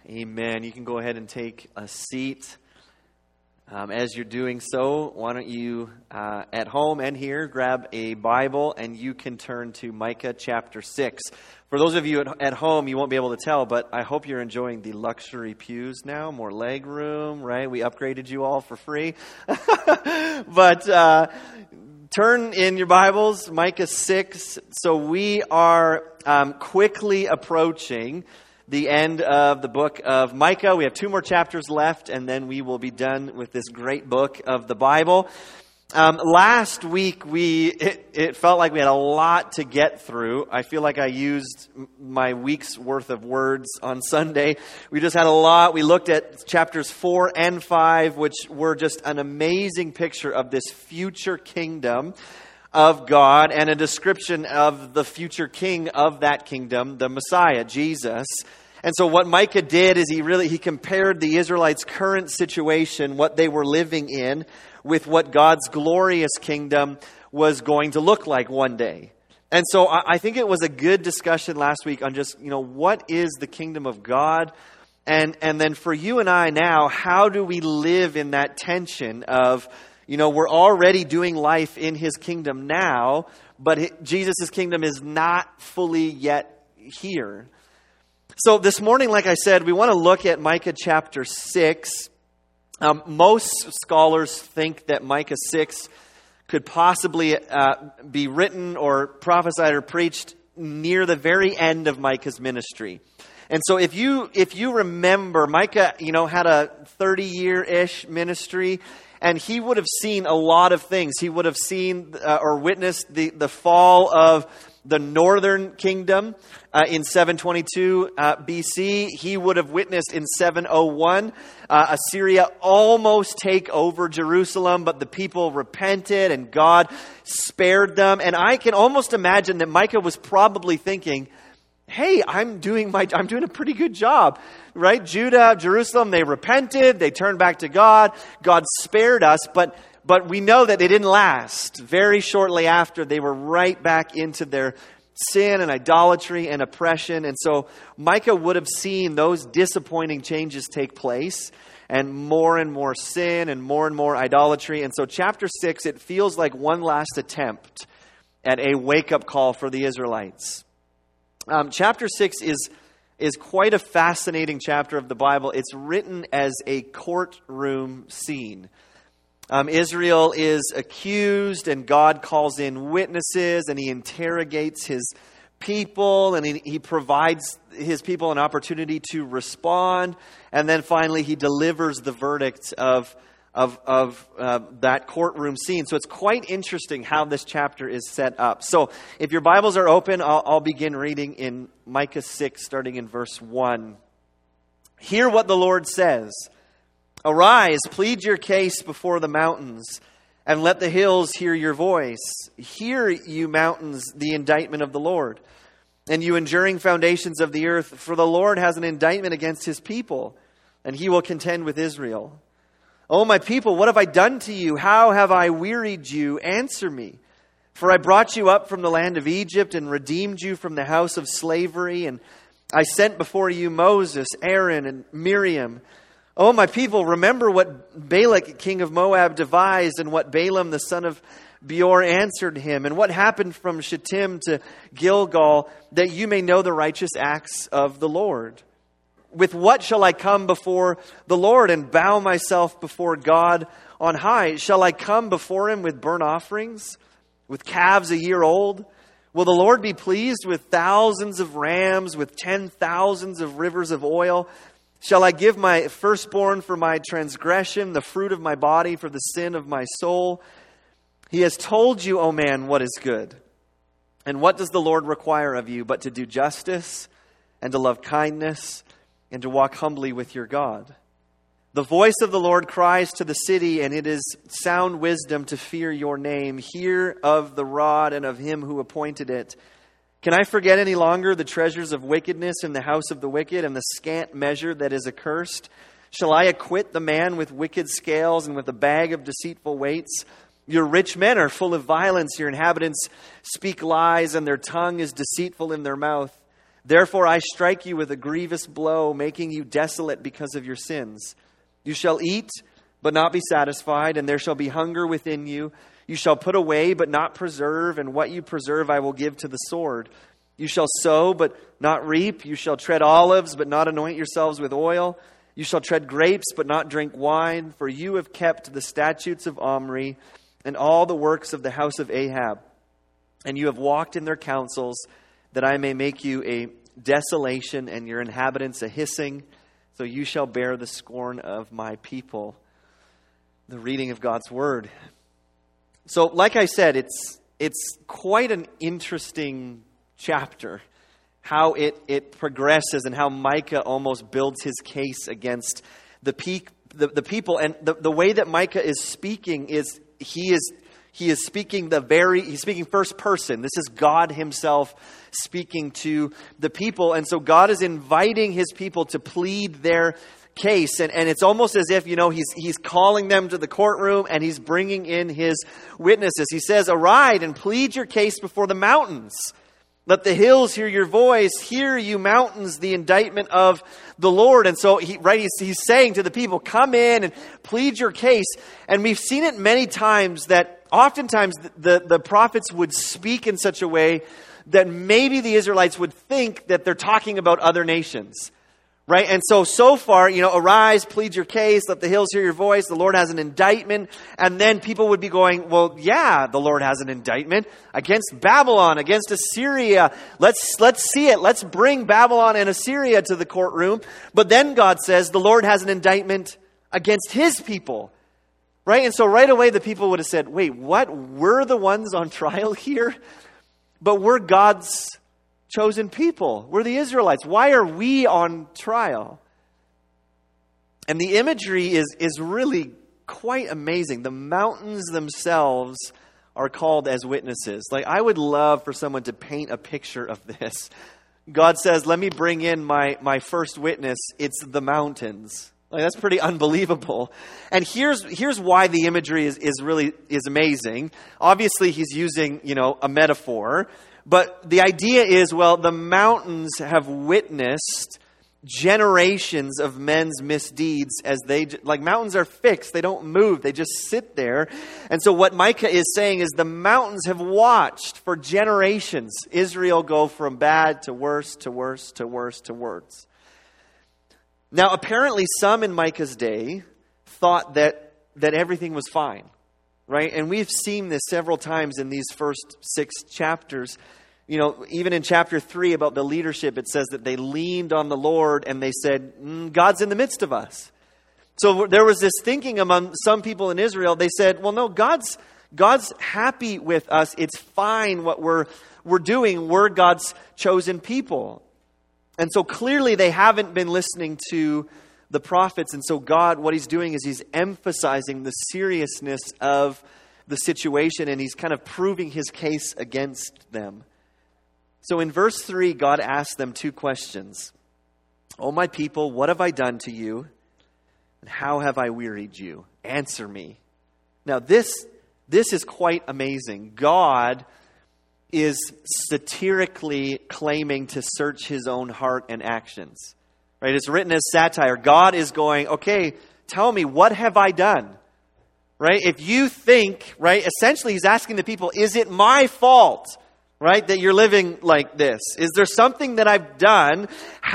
Amen. You can go ahead and take a seat. As you're doing so, why don't you, at home and here, grab a Bible and you can turn to Micah chapter 6. For those of you at home, you won't be able to tell, but I hope you're enjoying the luxury pews now. More leg room, right? We upgraded you all for free. But turn in your Bibles, Micah 6. So we are quickly approaching the end of the book of Micah. We have 2 more chapters left, and then we will be done with this great book of the Bible. Last week, it felt like we had a lot to get through. I feel like I used my week's worth of words on Sunday. We just had a lot. We looked at chapters 4 and 5, which were just an amazing picture of this future kingdom of God and a description of the future king of that kingdom, the Messiah, Jesus. And so what Micah did is he compared the Israelites' current situation, what they were living in, with what God's glorious kingdom was going to look like one day. And so I think it was a good discussion last week on just, what is the kingdom of God? And then for you and I now, how do we live in that tension of, we're already doing life in His kingdom now, but Jesus' kingdom is not fully yet here. So this morning, like I said, we want to look at Micah chapter 6. Most scholars think that Micah 6 could possibly be written or prophesied or preached near the very end of Micah's ministry. And so if you remember, Micah, had a 30-year-ish ministry, and he would have seen a lot of things. He would have seen or witnessed the fall of the northern kingdom in 722 BC. He would have witnessed in 701 Assyria almost take over Jerusalem, but the people repented and God spared them. And I can almost imagine that Micah was probably thinking, hey, I'm doing a pretty good job, right? Judah, Jerusalem, they repented, they turned back to God. God spared us, but we know that it didn't last. Very shortly after, they were right back into their sin and idolatry and oppression. And so Micah would have seen those disappointing changes take place, and more sin and more idolatry. And so chapter 6, it feels like one last attempt at a wake-up call for the Israelites. Chapter 6 is quite a fascinating chapter of the Bible. It's written as a courtroom scene. Israel is accused, and God calls in witnesses, and He interrogates His people, and He provides His people an opportunity to respond, and then finally He delivers the verdict of that courtroom scene. So it's quite interesting how this chapter is set up. So if your Bibles are open, I'll begin reading in Micah 6, starting in verse 1. Hear what the Lord says. Arise, plead your case before the mountains, and let the hills hear your voice. Hear, you mountains, the indictment of the Lord, and you enduring foundations of the earth, for the Lord has an indictment against His people, and He will contend with Israel. O my people, what have I done to you? How have I wearied you? Answer me. For I brought you up from the land of Egypt and redeemed you from the house of slavery, and I sent before you Moses, Aaron, and Miriam. O my people, remember what Balak, king of Moab, devised, and what Balaam, the son of Beor, answered him, and what happened from Shittim to Gilgal, that you may know the righteous acts of the Lord. With what shall I come before the Lord and bow myself before God on high? Shall I come before Him with burnt offerings, with calves a year old? Will the Lord be pleased with thousands of rams, with 10,000s of rivers of oil? Shall I give my firstborn for my transgression, the fruit of my body for the sin of my soul? He has told you, O man, what is good. And what does the Lord require of you but to do justice and to love kindness and to walk humbly with your God? The voice of the Lord cries to the city, and it is sound wisdom to fear your name. Hear of the rod and of Him who appointed it. Can I forget any longer the treasures of wickedness in the house of the wicked and the scant measure that is accursed? Shall I acquit the man with wicked scales and with a bag of deceitful weights? Your rich men are full of violence. Your inhabitants speak lies, and their tongue is deceitful in their mouth. Therefore I strike you with a grievous blow, making you desolate because of your sins. You shall eat, but not be satisfied, and there shall be hunger within you. You shall put away, but not preserve, and what you preserve I will give to the sword. You shall sow, but not reap. You shall tread olives, but not anoint yourselves with oil. You shall tread grapes, but not drink wine, for you have kept the statutes of Omri and all the works of the house of Ahab. And you have walked in their counsels, that I may make you a desolation and your inhabitants a hissing, so you shall bear the scorn of my people. The reading of God's word. So, like I said, it's quite an interesting chapter, how it progresses and how Micah almost builds his case against the people. And the way that Micah is speaking is he is speaking he's speaking first person. This is God himself speaking to the people. And so God is inviting his people to plead their case. And it's almost as if, he's calling them to the courtroom and he's bringing in his witnesses. He says, arise and plead your case before the mountains. Let the hills hear your voice. Hear, you mountains, the indictment of the Lord. And so he's saying to the people, come in and plead your case. And we've seen it many times that oftentimes the prophets would speak in such a way that maybe the Israelites would think that they're talking about other nations. Right? And so far, arise, plead your case, let the hills hear your voice, the Lord has an indictment. And then people would be going, well, yeah, the Lord has an indictment against Babylon, against Assyria. Let's see it. Let's bring Babylon and Assyria to the courtroom. But then God says the Lord has an indictment against his people. Right? And so right away the people would have said, wait, what? We're the ones on trial here? But we're God's chosen people. We're the Israelites. Why are we on trial? And the imagery is really quite amazing. The mountains themselves are called as witnesses. Like, I would love for someone to paint a picture of this. God says, let me bring in my first witness. It's the mountains. Like, that's pretty unbelievable. And here's why the imagery is amazing. Obviously, he's using, a metaphor. But the idea is, the mountains have witnessed generations of men's misdeeds as mountains are fixed. They don't move. They just sit there. And so what Micah is saying is the mountains have watched for generations Israel go from bad to worse, to worse, to worse, to worse. Now, apparently some in Micah's day thought that everything was fine. Right? And we've seen this several times in these first 6 chapters. Even in chapter 3 about the leadership, it says that they leaned on the Lord and they said, God's in the midst of us. So there was this thinking among some people in Israel. They said, well, no, God's happy with us. It's fine what we're doing. We're God's chosen people. And so clearly they haven't been listening to the prophets. And so God, what he's doing is he's emphasizing the seriousness of the situation and he's kind of proving his case against them. So in verse 3, God asks them 2 questions. O my people, what have I done to you? And how have I wearied you? Answer me. Now this is quite amazing. God is satirically claiming to search his own heart and actions. Right? It's written as satire. God is going, okay, tell me, what have I done? Right? If you think, right, essentially he's asking the people, is it my fault, right, that you're living like this? Is there something that I've done?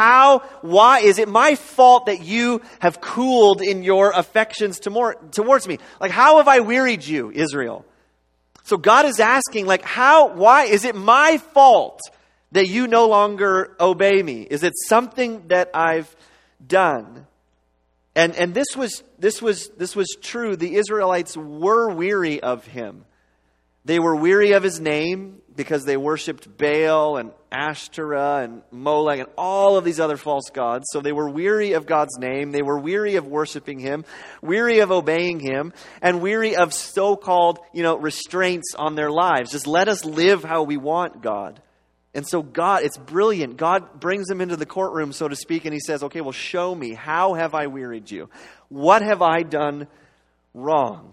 Why is it my fault that you have cooled in your affections towards me? Like, how have I wearied you, Israel? So God is asking, why is it my fault that you no longer obey me? Is it something that I've done? And this was true. The Israelites were weary of him. They were weary of his name because they worshipped Baal and Ashtoreth and Molech and all of these other false gods. So they were weary of God's name. They were weary of worshiping him, weary of obeying him, and weary of so-called, restraints on their lives. Just let us live how we want, God. And so God, it's brilliant. God brings them into the courtroom, so to speak, and he says, okay, well, show me. How have I wearied you? What have I done wrong?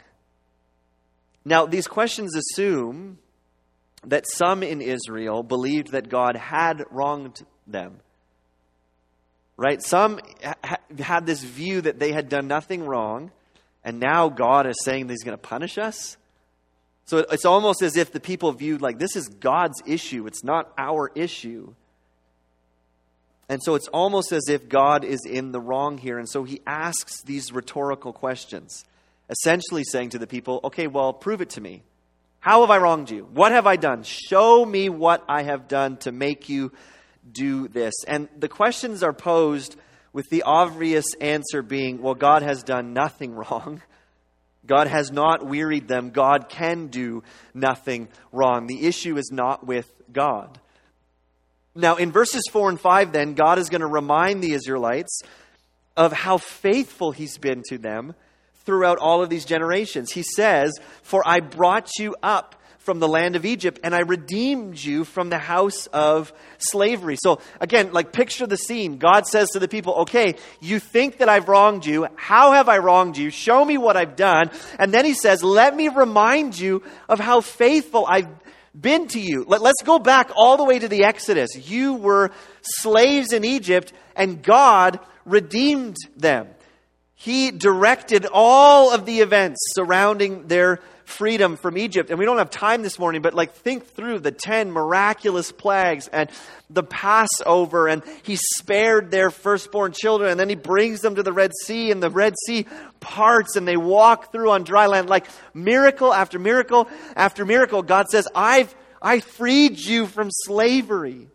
Now, these questions assume that some in Israel believed that God had wronged them. Right? Some had this view that they had done nothing wrong, and now God is saying that He's going to punish us. So it's almost as if the people viewed like this is God's issue. It's not our issue. And so it's almost as if God is in the wrong here. And so He asks these rhetorical questions, essentially saying to the people, okay, well, prove it to me. How have I wronged you? What have I done? Show me what I have done to make you do this. And the questions are posed with the obvious answer being, well, God has done nothing wrong. God has not wearied them. God can do nothing wrong. The issue is not with God. Now, in verses 4 and 5, then, God is going to remind the Israelites of how faithful He's been to them throughout all of these generations. He says, "For I brought you up from the land of Egypt, and I redeemed you from the house of slavery." So again, like picture the scene. God says to the people, okay, you think that I've wronged you. How have I wronged you? Show me what I've done. And then He says, let me remind you of how faithful I've been to you. Let's go back all the way to the Exodus. You were slaves in Egypt, and God redeemed them. He directed all of the events surrounding their freedom from Egypt. And we don't have time this morning, but think through the 10 miraculous plagues and the Passover, and He spared their firstborn children, and then He brings them to the Red Sea, and the Red Sea parts, and they walk through on dry land. Like miracle after miracle after miracle, God says, I freed you from slavery.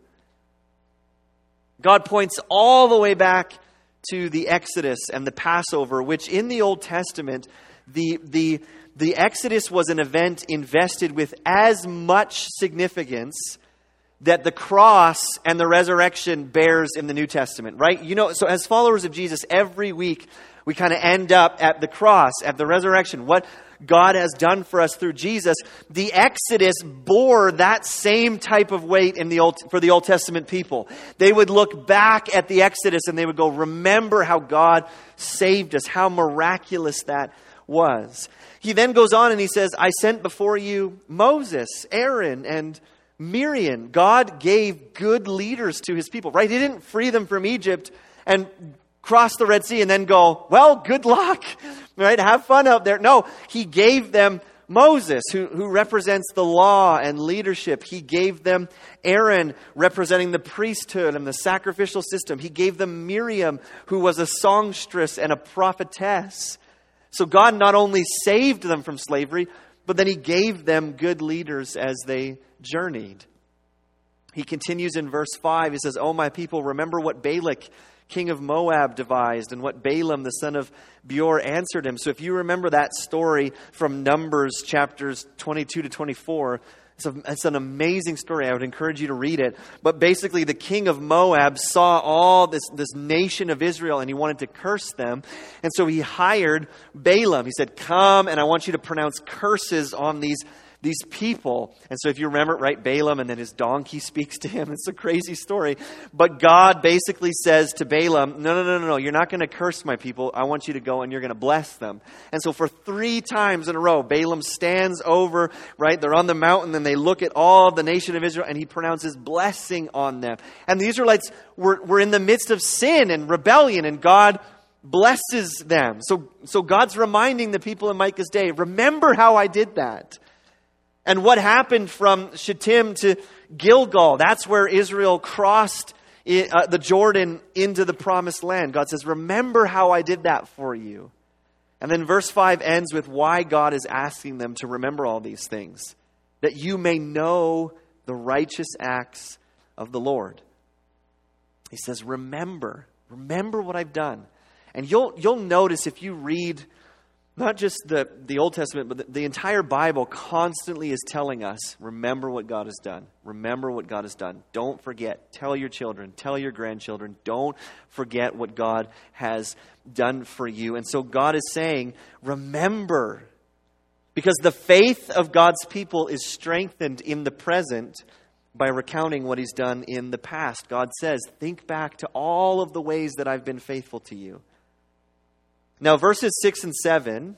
God points all the way back to the Exodus and the Passover, which in the Old Testament, the Exodus was an event invested with as much significance that the cross and the resurrection bears in the New Testament, right? So as followers of Jesus, every week we kind of end up at the cross, at the resurrection, what God has done for us through Jesus. The Exodus bore that same type of weight for the Old Testament people. They would look back at the Exodus and they would go, remember how God saved us, how miraculous that was. He then goes on and He says, I sent before you Moses, Aaron, and Miriam. God gave good leaders to His people, right? He didn't free them from Egypt and cross the Red Sea and then go, well, good luck, right? Have fun out there. No, He gave them Moses, who represents the law and leadership. He gave them Aaron, representing the priesthood and the sacrificial system. He gave them Miriam, who was a songstress and a prophetess. So God not only saved them from slavery, but then He gave them good leaders as they journeyed. He continues in verse 5. He says, "O my people, remember what Balak, king of Moab, devised, and what Balaam, the son of Beor, answered him." So if you remember that story from Numbers chapters 22 to 24, it's an amazing story. I would encourage you to read it. But basically, the king of Moab saw all this nation of Israel, and he wanted to curse them. And so he hired Balaam. He said, come, and I want you to pronounce curses on these people. And so if you remember, right, Balaam, and then his donkey speaks to him. It's a crazy story. But God basically says to Balaam, no, you're not going to curse my people. I want you to go and you're going to bless them. And so for 3 times in a row, Balaam stands over, right, they're on the mountain, and they look at all the nation of Israel, and he pronounces blessing on them. And the Israelites were in the midst of sin and rebellion, and God blesses them. So God's reminding the people in Micah's day, remember how I did that. And what happened from Shittim to Gilgal, that's where Israel crossed the Jordan into the promised land. God says, remember how I did that for you. And then verse 5 ends with why God is asking them to remember all these things. That you may know the righteous acts of the Lord. He says, remember what I've done. And you'll notice if you read not just the Old Testament, but the entire Bible constantly is telling us, remember what God has done. Remember what God has done. Don't forget. Tell your children. Tell your grandchildren. Don't forget what God has done for you. And so God is saying, remember. Because the faith of God's people is strengthened in the present by recounting what He's done in the past. God says, think back to all of the ways that I've been faithful to you. Now, verses 6 and 7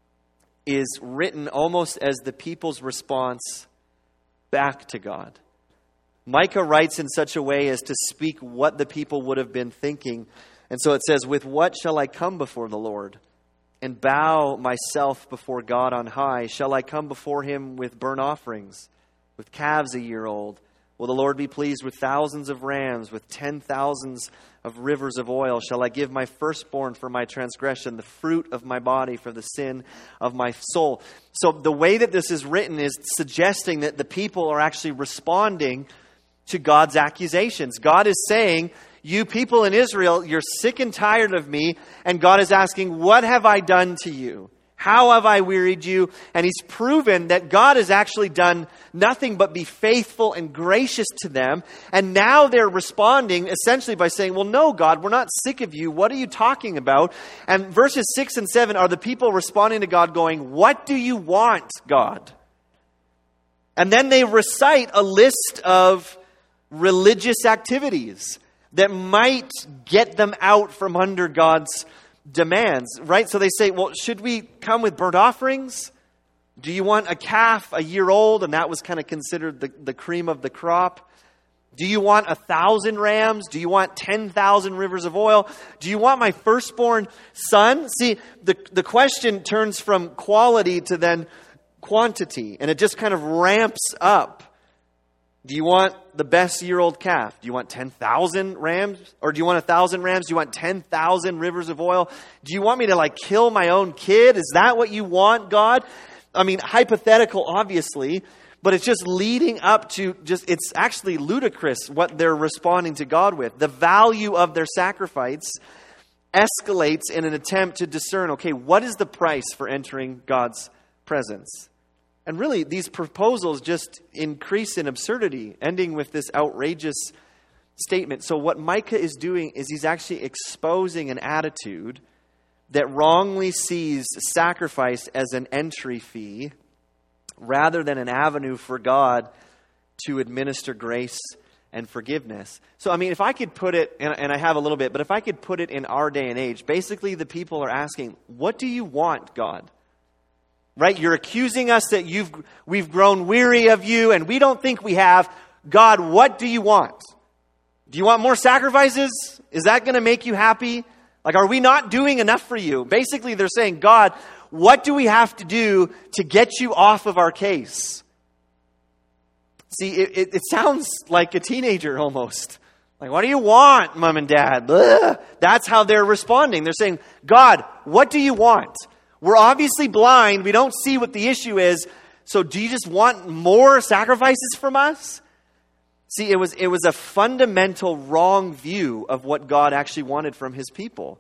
is written almost as the people's response back to God. Micah writes in such a way as to speak what the people would have been thinking. And so it says, with what shall I come before the Lord and bow myself before God on high? Shall I come before him with burnt offerings, with calves a year old? Will the Lord be pleased with thousands of rams, with 10,000s of rivers of oil? Shall I give my firstborn for my transgression, the fruit of my body for the sin of my soul? So the way that this is written is suggesting that the people are actually responding to God's accusations. God is saying, you people in Israel, you're sick and tired of me. And God is asking, what have I done to you? How have I wearied you? And he's proven that God has actually done nothing but be faithful and gracious to them. And now they're responding essentially by saying, well, no, God, we're not sick of you. What are you talking about? And verses 6 and 7 are the people responding to God going, what do you want, God? And then they recite a list of religious activities that might get them out from under God's demands, right? So they say, well, should we come with burnt offerings? Do you want a calf a year old? And that was kind of considered the cream of the crop. Do you want 1,000 rams? Do you want 10,000 rivers of oil? Do you want my firstborn son? See, the question turns from quality to then quantity, and it just kind of ramps up. Do you want the best year-old calf? Do you want 10,000 rams? Or do you want 1,000 rams? Do you want 10,000 rivers of oil? Do you want me to kill my own kid? Is that what you want, God? I mean, hypothetical, obviously, but it's just leading up to it's actually ludicrous what they're responding to God with. The value of their sacrifice escalates in an attempt to discern, okay, what is the price for entering God's presence? And really, these proposals just increase in absurdity, ending with this outrageous statement. So what Micah is doing is he's actually exposing an attitude that wrongly sees sacrifice as an entry fee rather than an avenue for God to administer grace and forgiveness. So, I mean, if I could put it, and I have a little bit, but if I could put it in our day and age, basically the people are asking, what do you want, God? Right? You're accusing us that we've grown weary of you and we don't think we have. God, what do you want? Do you want more sacrifices? Is that going to make you happy? Are we not doing enough for you? Basically, they're saying, God, what do we have to do to get you off of our case? See, it sounds like a teenager almost. What do you want, Mom and Dad? Blah. That's how they're responding. They're saying, God, what do you want? We're obviously blind. We don't see what the issue is. So do you just want more sacrifices from us? See, it was a fundamental wrong view of what God actually wanted from his people.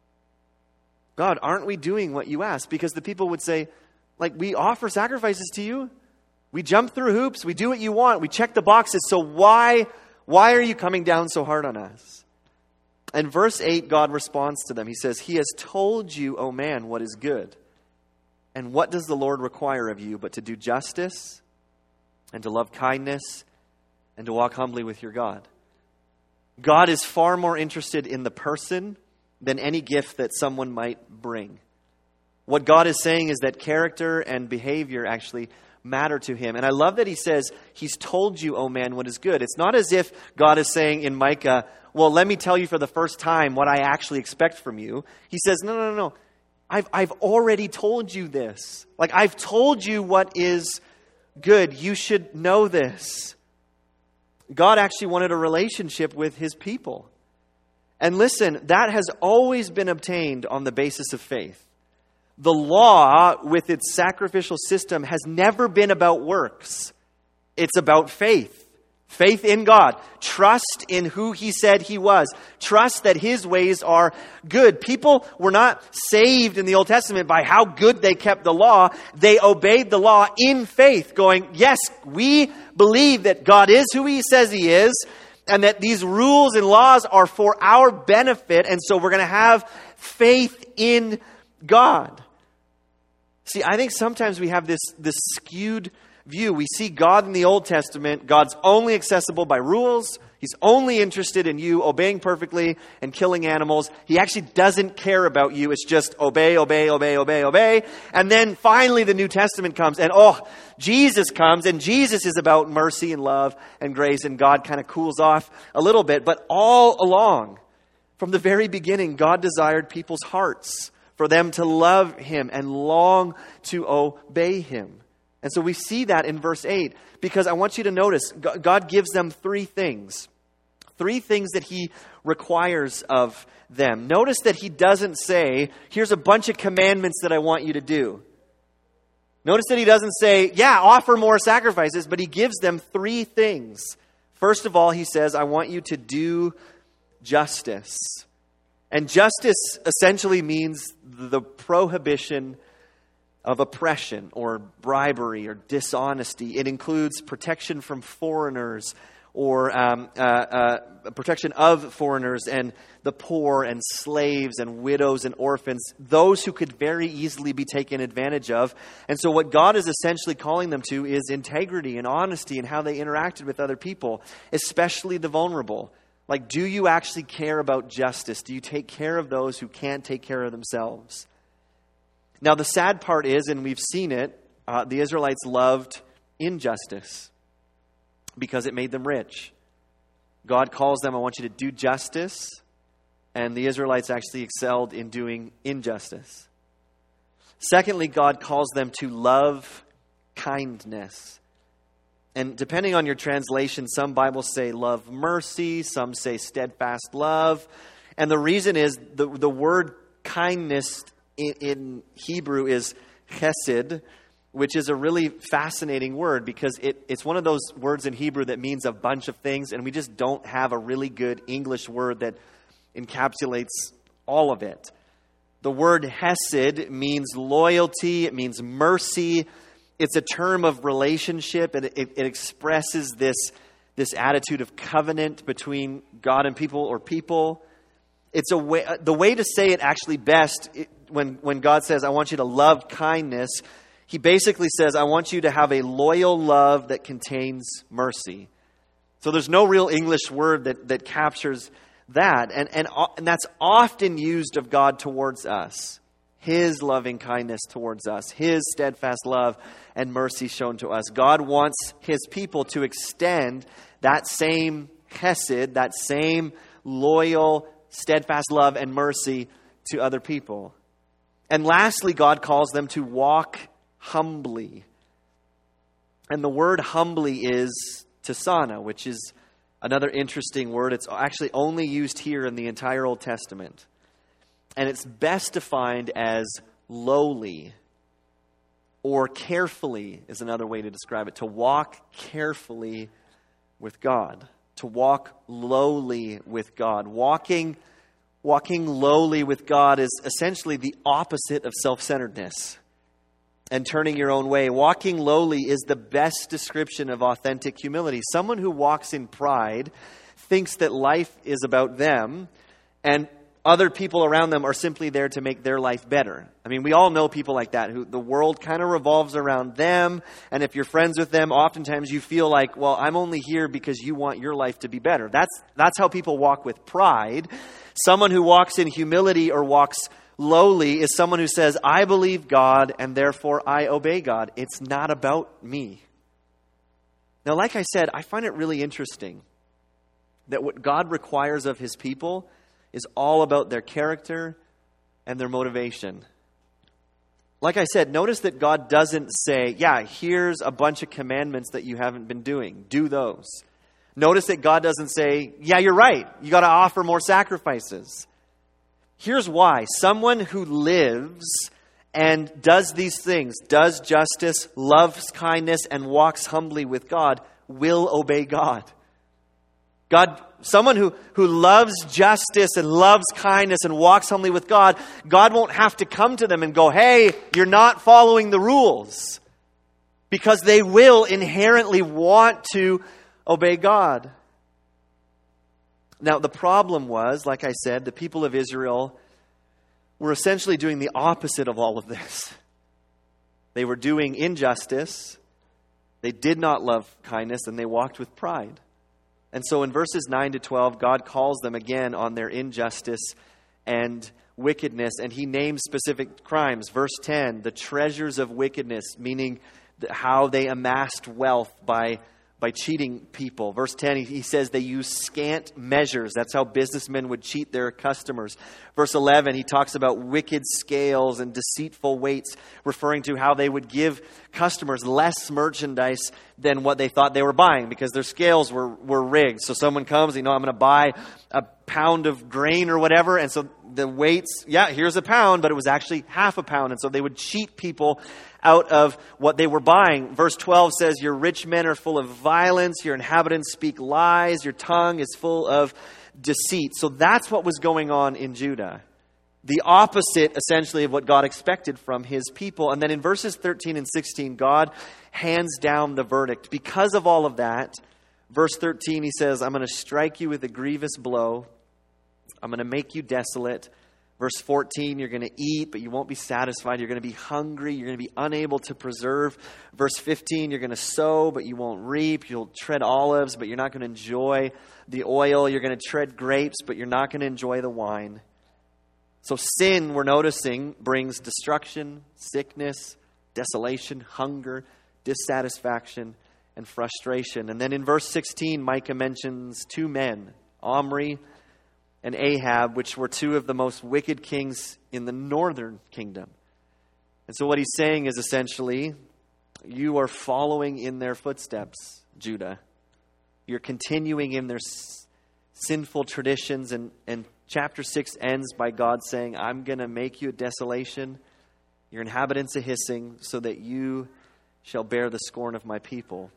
God, aren't we doing what you asked? Because the people would say, we offer sacrifices to you. We jump through hoops. We do what you want. We check the boxes. So why are you coming down so hard on us? And verse 8, God responds to them. He says, he has told you, O man, what is good. And what does the Lord require of you but to do justice and to love kindness and to walk humbly with your God? God is far more interested in the person than any gift that someone might bring. What God is saying is that character and behavior actually matter to him. And I love that he says, he's told you, O man, what is good. It's not as if God is saying in Micah, well, let me tell you for the first time what I actually expect from you. He says, no. I've already told you this. I've told you what is good. You should know this. God actually wanted a relationship with his people. And listen, that has always been obtained on the basis of faith. The law, with its sacrificial system, has never been about works. It's about faith. Faith in God. Trust in who he said he was. Trust that his ways are good. People were not saved in the Old Testament by how good they kept the law. They obeyed the law in faith, going, yes, we believe that God is who he says he is, and that these rules and laws are for our benefit, and so we're going to have faith in God. See, I think sometimes we have this skewed view. We see God in the Old Testament. God's only accessible by rules. He's only interested in you obeying perfectly and killing animals. He actually doesn't care about you. It's just obey, obey, obey, obey, obey. And then finally the New Testament comes and Jesus comes, and Jesus is about mercy and love and grace, and God kind of cools off a little bit. But all along, from the very beginning, God desired people's hearts for them to love Him and long to obey Him. And so we see that in verse 8, because I want you to notice, God gives them three things that He requires of them. Notice that He doesn't say, here's a bunch of commandments that I want you to do. Notice that He doesn't say, offer more sacrifices, but He gives them three things. First of all, He says, I want you to do justice. And justice essentially means the prohibition of oppression or bribery or dishonesty. It includes protection from foreigners or protection of foreigners and the poor and slaves and widows and orphans, those who could very easily be taken advantage of. And so what God is essentially calling them to is integrity and honesty in how they interacted with other people, especially the vulnerable. Like, do you actually care about justice? Do you take care of those who can't take care of themselves? Now, the sad part is, and we've seen it, the Israelites loved injustice because it made them rich. God calls them, I want you to do justice, and the Israelites actually excelled in doing injustice. Secondly, God calls them to love kindness. And depending on your translation, some Bibles say love mercy, some say steadfast love. And the reason is the word kindness in Hebrew is chesed, which is a really fascinating word because it's one of those words in Hebrew that means a bunch of things, and we just don't have a really good English word that encapsulates all of it. The word hesed means loyalty, it means mercy. It's a term of relationship, and it expresses this attitude of covenant between God and people or people. It's the way to say it actually best when God says, I want you to love kindness, He basically says, I want you to have a loyal love that contains mercy. So there's no real English word that captures that. And that's often used of God towards us. His loving kindness towards us. His steadfast love and mercy shown to us. God wants His people to extend that same chesed, that same loyal, steadfast love and mercy to other people. And lastly, God calls them to walk humbly. And the word humbly is tasana, which is another interesting word. It's actually only used here in the entire Old Testament. And it's best defined as lowly, or carefully is another way to describe it. To walk carefully with God. To walk lowly with God. Walking lowly with God is essentially the opposite of self-centeredness and turning your own way. Walking lowly is the best description of authentic humility. Someone who walks in pride thinks that life is about them and other people around them are simply there to make their life better. I mean, we all know people like that, who the world kind of revolves around them. And if you're friends with them, oftentimes you feel like, well, I'm only here because you want your life to be better. That's how people walk with pride. Someone who walks in humility or walks lowly is someone who says, I believe God and therefore I obey God. It's not about me. Now, like I said, I find it really interesting that what God requires of His people is all about their character and their motivation. Like I said, notice that God doesn't say, here's a bunch of commandments that you haven't been doing. Do those. Notice that God doesn't say, you're right. You got to offer more sacrifices. Here's why. Someone who lives and does these things, does justice, loves kindness, and walks humbly with God, will obey God. Someone who loves justice and loves kindness and walks humbly with God, God won't have to come to them and go, hey, you're not following the rules. Because they will inherently want to obey God. Now, the problem was, like I said, the people of Israel were essentially doing the opposite of all of this. They were doing injustice They did not love kindness, and they walked with pride. And so in verses 9 to 12, God calls them again on their injustice and wickedness, and he names specific crimes. Verse 10, the treasures of wickedness, meaning how they amassed wealth by cheating people. Verse 10, he says they use scant measures. That's how businessmen would cheat their customers. Verse 11, he talks about wicked scales and deceitful weights, referring to how they would give customers less merchandise than what they thought they were buying because their scales were rigged. So someone comes, I'm going to buy a pound of grain or whatever. And so the weights, here's a pound, but it was actually half a pound. And so they would cheat people out of what they were buying. Verse 12 says, your rich men are full of violence, your inhabitants speak lies, your tongue is full of deceit. So that's what was going on in Judah. The opposite, essentially, of what God expected from his people. And then in verses 13 and 16, God hands down the verdict. Because of all of that, verse 13, he says, I'm going to strike you with a grievous blow. I'm going to make you desolate. Verse 14, you're going to eat, but you won't be satisfied. You're going to be hungry. You're going to be unable to preserve. Verse 15, you're going to sow, but you won't reap. You'll tread olives, but you're not going to enjoy the oil. You're going to tread grapes, but you're not going to enjoy the wine. So sin, we're noticing, brings destruction, sickness, desolation, hunger, dissatisfaction, and frustration. And then in verse 16, Micah mentions two men, Omri and Ahab, which were two of the most wicked kings in the northern kingdom. And so what he's saying is essentially, you are following in their footsteps, Judah. You're continuing in their sinful traditions. And chapter 6 ends by God saying, I'm going to make you a desolation, your inhabitants a hissing, so that you shall bear the scorn of my people.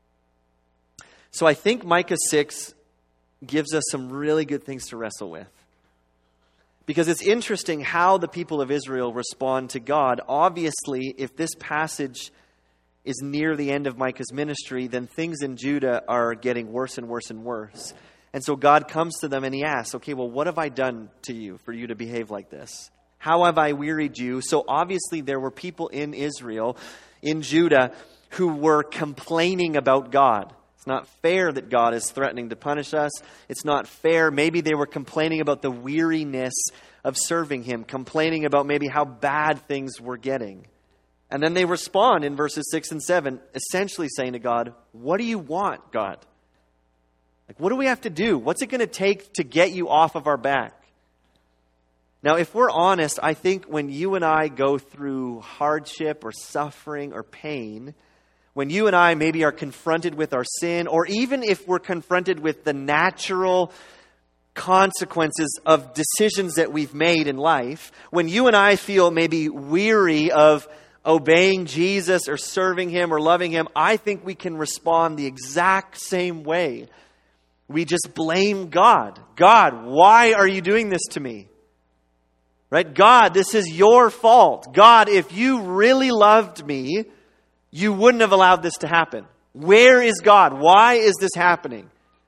So I think Micah 6 gives us some really good things to wrestle with. Because it's interesting how the people of Israel respond to God. Obviously, if this passage is near the end of Micah's ministry, then things in Judah are getting worse and worse and worse. And so God comes to them and he asks, okay, well, what have I done to you for you to behave like this? How have I wearied you? So obviously there were people in Israel, in Judah, who were complaining about God. It's not fair that God is threatening to punish us. It's not fair. Maybe they were complaining about the weariness of serving him, complaining about maybe how bad things were getting. And then they respond in verses 6 and 7, essentially saying to God, what do you want, God? Like, what do we have to do? What's it going to take to get you off of our back? Now, if we're honest, I think when you and I go through hardship or suffering or pain, when you and I maybe are confronted with our sin, or even if we're confronted with the natural consequences of decisions that we've made in life, when you and I feel maybe weary of obeying Jesus or serving him or loving him, I think we can respond the exact same way. We just blame God. God, why are you doing this to me? Right? God, this is your fault. God, if you really loved me, you wouldn't have allowed this to happen. Where is God? Why is this happening?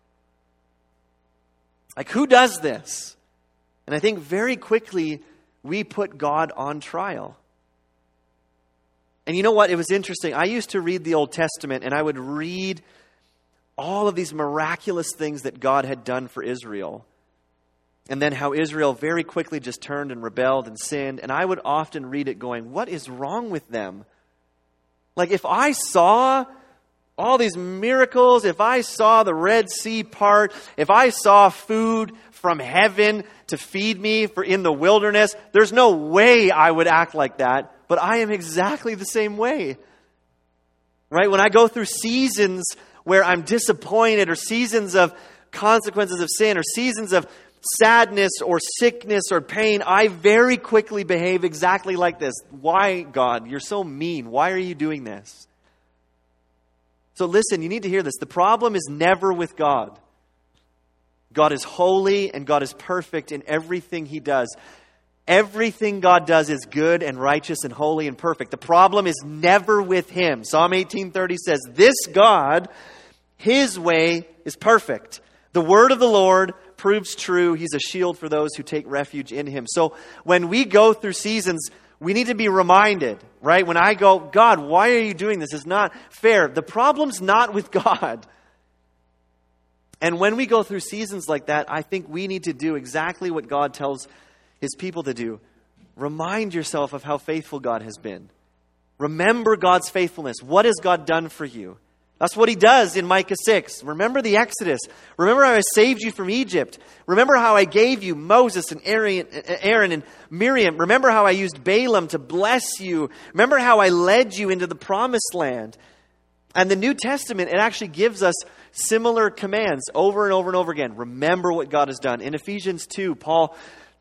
Like, who does this? And I think very quickly we put God on trial. And you know what? It was interesting. I used to read the Old Testament and I would read all of these miraculous things that God had done for Israel. And then how Israel very quickly just turned and rebelled and sinned. And I would often read it going, what is wrong with them? Like, if I saw all these miracles, if I saw the Red Sea part, if I saw food from heaven to feed me in the wilderness, there's no way I would act like that. But I am exactly the same way. Right? When I go through seasons where I'm disappointed, or seasons of consequences of sin, or seasons of sadness or sickness or pain, I very quickly behave exactly like this. Why, God? You're so mean. Why are you doing this? So listen, you need to hear this. The problem is never with God. God is holy and God is perfect in everything he does. Everything God does is good and righteous and holy and perfect. The problem is never with him. Psalm 18:30 says, this God, his way is perfect. The word of the Lord proves true. He's a shield for those who take refuge in him. So when we go through seasons We need to be reminded, right? When I go, God, why are you doing this? It's not fair. The problem's not with God. And when we go through seasons like that, I think we need to do exactly what God tells his people to do. Remind yourself of how faithful God has been. Remember God's faithfulness. What has God done for you? That's what he does in Micah 6. Remember the Exodus. Remember how I saved you from Egypt. Remember how I gave you Moses and Aaron and Miriam. Remember how I used Balaam to bless you. Remember how I led you into the promised land. And the New Testament, it actually gives us similar commands over and over and over again. Remember what God has done. In Ephesians 2, Paul,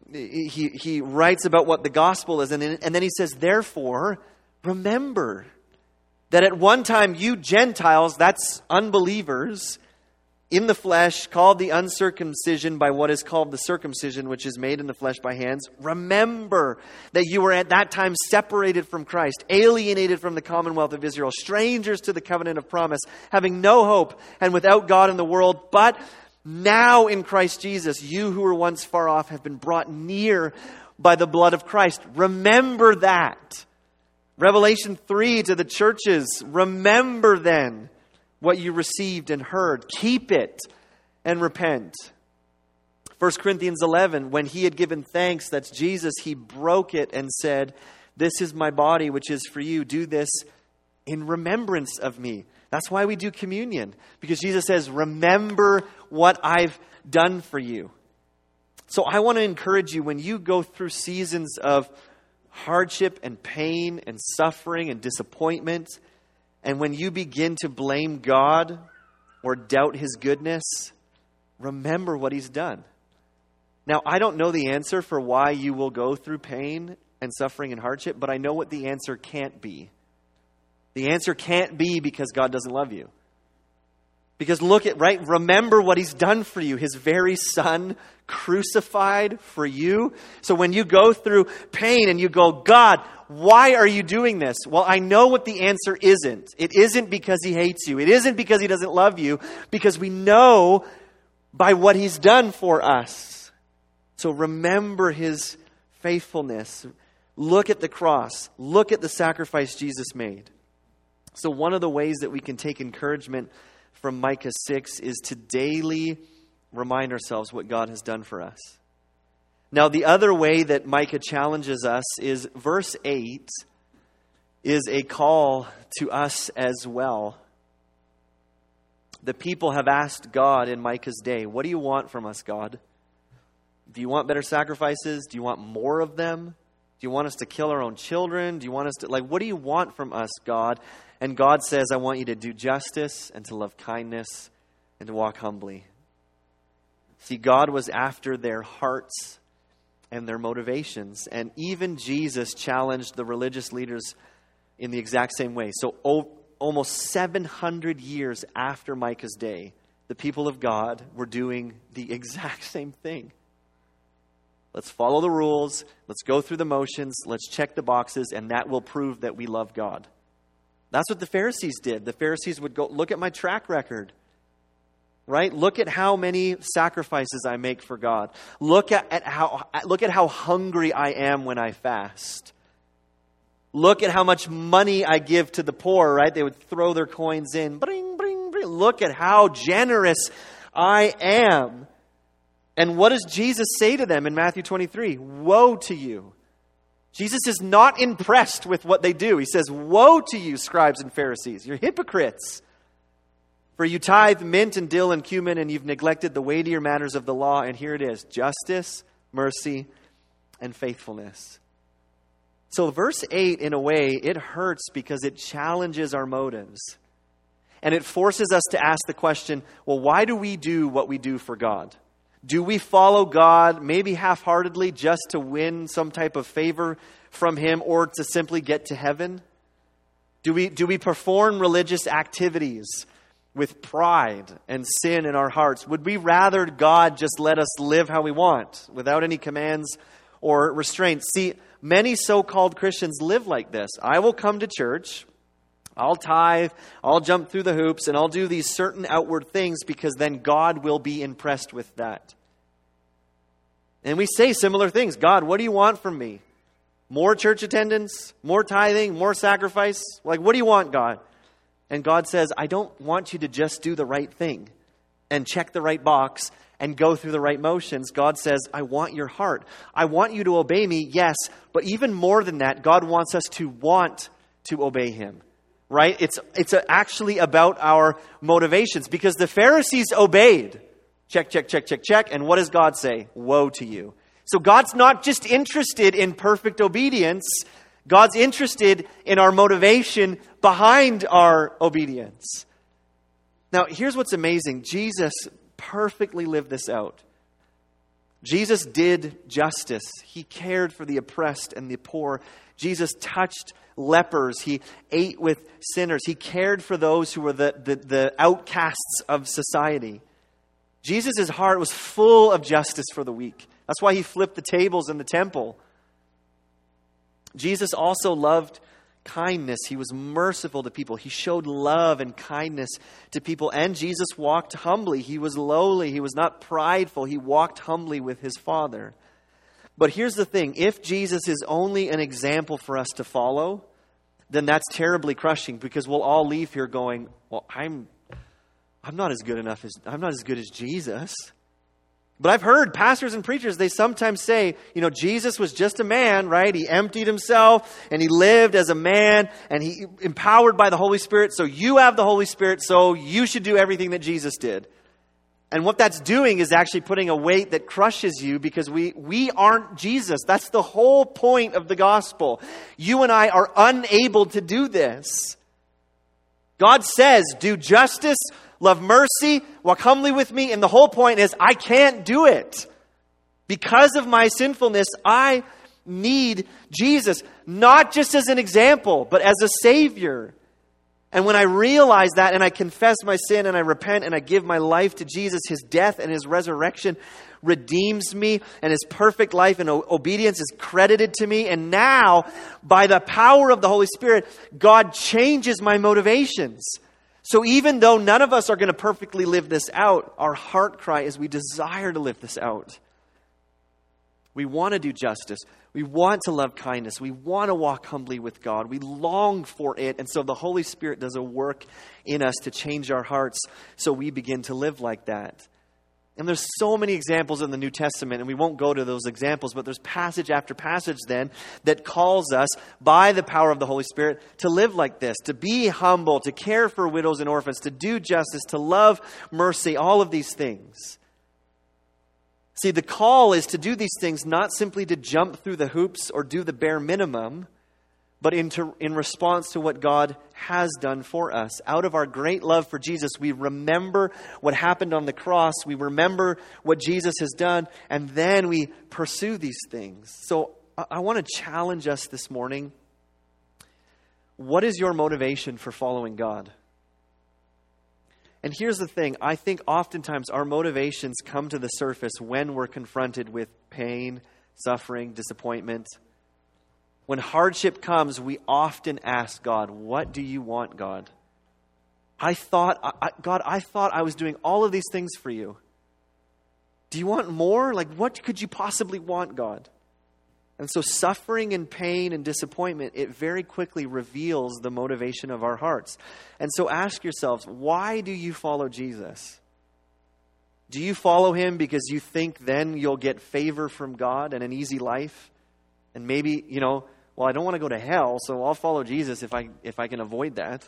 he writes about what the gospel is. And then he says, therefore, remember that at one time you Gentiles, that's unbelievers, in the flesh, called the uncircumcision by what is called the circumcision, which is made in the flesh by hands. Remember that you were at that time separated from Christ, alienated from the commonwealth of Israel, strangers to the covenant of promise, having no hope and without God in the world. But now in Christ Jesus, you who were once far off have been brought near by the blood of Christ. Remember that. Revelation 3 to the churches, remember then what you received and heard. Keep it and repent. 1 Corinthians 11, when he had given thanks, that's Jesus, he broke it and said, this is my body which is for you. Do this in remembrance of me. That's why we do communion. Because Jesus says, remember what I've done for you. So I want to encourage you when you go through seasons of hardship and pain and suffering and disappointment, and when you begin to blame God or doubt his goodness, remember what he's done. Now, I don't know the answer for why you will go through pain and suffering and hardship, but I know what the answer can't be. The answer can't be because God doesn't love you. Because remember what he's done for you. His very son crucified for you. So when you go through pain and you go, God, why are you doing this? Well, I know what the answer isn't. It isn't because he hates you. It isn't because he doesn't love you. Because we know by what he's done for us. So remember his faithfulness. Look at the cross. Look at the sacrifice Jesus made. So one of the ways that we can take encouragement from Micah 6 is to daily remind ourselves what God has done for us. Now, the other way that Micah challenges us is verse 8 is a call to us as well. The people have asked God in Micah's day, what do you want from us, God? Do you want better sacrifices? Do you want more of them? Do you want us to kill our own children? Do you want us to, what do you want from us, God? And God says, I want you to do justice and to love kindness and to walk humbly. See, God was after their hearts and their motivations. And even Jesus challenged the religious leaders in the exact same way. So almost 700 years after Micah's day, the people of God were doing the exact same thing. Let's follow the rules. Let's go through the motions. Let's check the boxes. And that will prove that we love God. That's what the Pharisees did. The Pharisees would go, look at my track record. Right? Look at how many sacrifices I make for God. Look at how hungry I am when I fast. Look at how much money I give to the poor, right? They would throw their coins in. Bring, bring, bring. Look at how generous I am. And what does Jesus say to them in Matthew 23? Woe to you. Jesus is not impressed with what they do. He says, woe to you, scribes and Pharisees. You're hypocrites. For you tithe mint and dill and cumin, and you've neglected the weightier matters of the law. And here it is, justice, mercy, and faithfulness. So verse 8, in a way, it hurts because it challenges our motives. And it forces us to ask the question, well, why do we do what we do for God? Do we follow God maybe half-heartedly just to win some type of favor from him or to simply get to heaven? Do we perform religious activities with pride and sin in our hearts? Would we rather God just let us live how we want without any commands or restraints? See, many so-called Christians live like this. I will come to church, I'll tithe, I'll jump through the hoops, and I'll do these certain outward things because then God will be impressed with that. And we say similar things. God, what do you want from me? More church attendance? More tithing? More sacrifice? Like, what do you want, God? And God says, I don't want you to just do the right thing and check the right box and go through the right motions. God says, I want your heart. I want you to obey me, yes. But even more than that, God wants us to want to obey him. Right? It's actually about our motivations, because the Pharisees obeyed. Check, check, check, check, check. And what does God say? Woe to you. So God's not just interested in perfect obedience. God's interested in our motivation behind our obedience. Now, here's what's amazing. Jesus perfectly lived this out. Jesus did justice. He cared for the oppressed and the poor. Jesus touched lepers. He ate with sinners. He cared for those who were the outcasts of society. Jesus' heart was full of justice for the weak. That's why he flipped the tables in the temple. Jesus also loved kindness. He was merciful to people. He showed love and kindness to people. And Jesus walked humbly. He was lowly. He was not prideful. He walked humbly with his Father. But here's the thing. If Jesus is only an example for us to follow, then that's terribly crushing, because we'll all leave here going, well, I'm not as good as Jesus. But I've heard pastors and preachers, they sometimes say, Jesus was just a man, right? He emptied himself and he lived as a man and he empowered by the Holy Spirit. So you have the Holy Spirit, so you should do everything that Jesus did. And what that's doing is actually putting a weight that crushes you, because we aren't Jesus. That's the whole point of the gospel. You and I are unable to do this. God says, do justice, love mercy, walk humbly with me. And the whole point is, I can't do it. Because of my sinfulness, I need Jesus. Not just as an example, but as a Savior. And when I realize that and I confess my sin and I repent and I give my life to Jesus, his death and his resurrection redeems me, and his perfect life and obedience is credited to me. And now, by the power of the Holy Spirit, God changes my motivations. So even though none of us are going to perfectly live this out, our heart cry is we desire to live this out. We want to do justice. We want to love kindness. We want to walk humbly with God. We long for it. And so the Holy Spirit does a work in us to change our hearts so we begin to live like that. And there's so many examples in the New Testament, and we won't go to those examples, but there's passage after passage then that calls us by the power of the Holy Spirit to live like this, to be humble, to care for widows and orphans, to do justice, to love mercy, all of these things. See, the call is to do these things not simply to jump through the hoops or do the bare minimum, but in response to what God has done for us. Out of our great love for Jesus, we remember what happened on the cross. We remember what Jesus has done, and then we pursue these things. So I want to challenge us this morning. What is your motivation for following God? And here's the thing. I think oftentimes our motivations come to the surface when we're confronted with pain, suffering, disappointment. When hardship comes, we often ask God, what do you want, God? God, I thought I was doing all of these things for you. Do you want more? Like, what could you possibly want, God? And so suffering and pain and disappointment, it very quickly reveals the motivation of our hearts. And so ask yourselves, why do you follow Jesus? Do you follow him because you think then you'll get favor from God and an easy life? And maybe, well, I don't want to go to hell, so I'll follow Jesus if I can avoid that.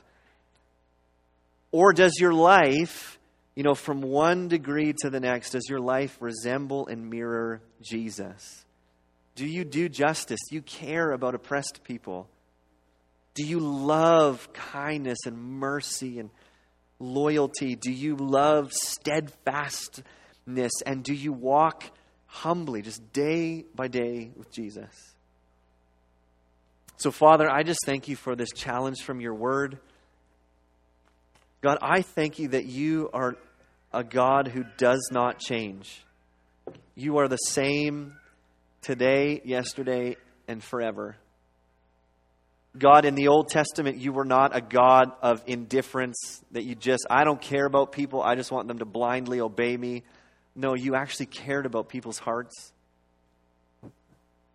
Or does your life, from one degree to the next, does your life resemble and mirror Jesus? Do you do justice? Do you care about oppressed people? Do you love kindness and mercy and loyalty? Do you love steadfastness? And do you walk humbly, just day by day with Jesus? So, Father, I just thank you for this challenge from your word. God, I thank you that you are a God who does not change. You are the same today, yesterday, and forever. God, in the Old Testament, you were not a God of indifference, that I don't care about people, I just want them to blindly obey me. No, you actually cared about people's hearts.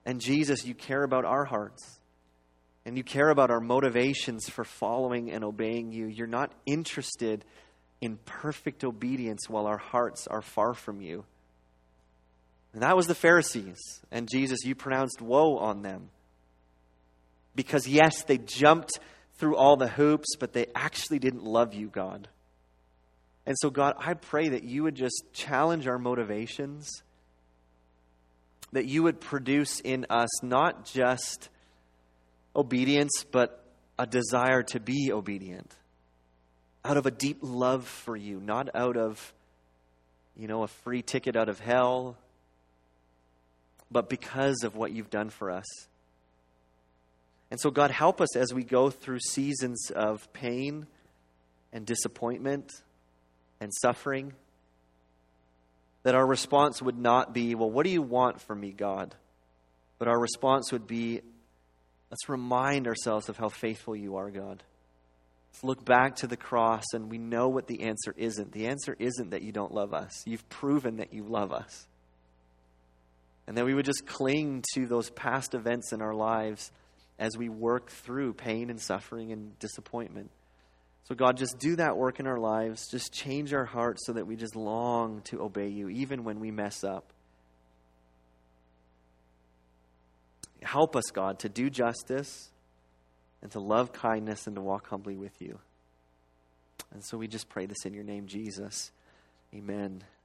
And Jesus, you care about our hearts. And you care about our motivations for following and obeying you. You're not interested in perfect obedience while our hearts are far from you. And that was the Pharisees. And Jesus, you pronounced woe on them. Because yes, they jumped through all the hoops, but they actually didn't love you, God. And so, God, I pray that you would just challenge our motivations, that you would produce in us not just obedience, but a desire to be obedient out of a deep love for you, not out of, a free ticket out of hell, but because of what you've done for us. And so, God, help us as we go through seasons of pain and disappointment and suffering, that our response would not be, well, what do you want from me, God? But our response would be, let's remind ourselves of how faithful you are, God. Let's look back to the cross, and we know what the answer isn't. The answer isn't that you don't love us. You've proven that you love us. And that we would just cling to those past events in our lives as we work through pain and suffering and disappointment. So God, just do that work in our lives. Just change our hearts so that we just long to obey you, even when we mess up. Help us, God, to do justice and to love kindness and to walk humbly with you. And so we just pray this in your name, Jesus. Amen.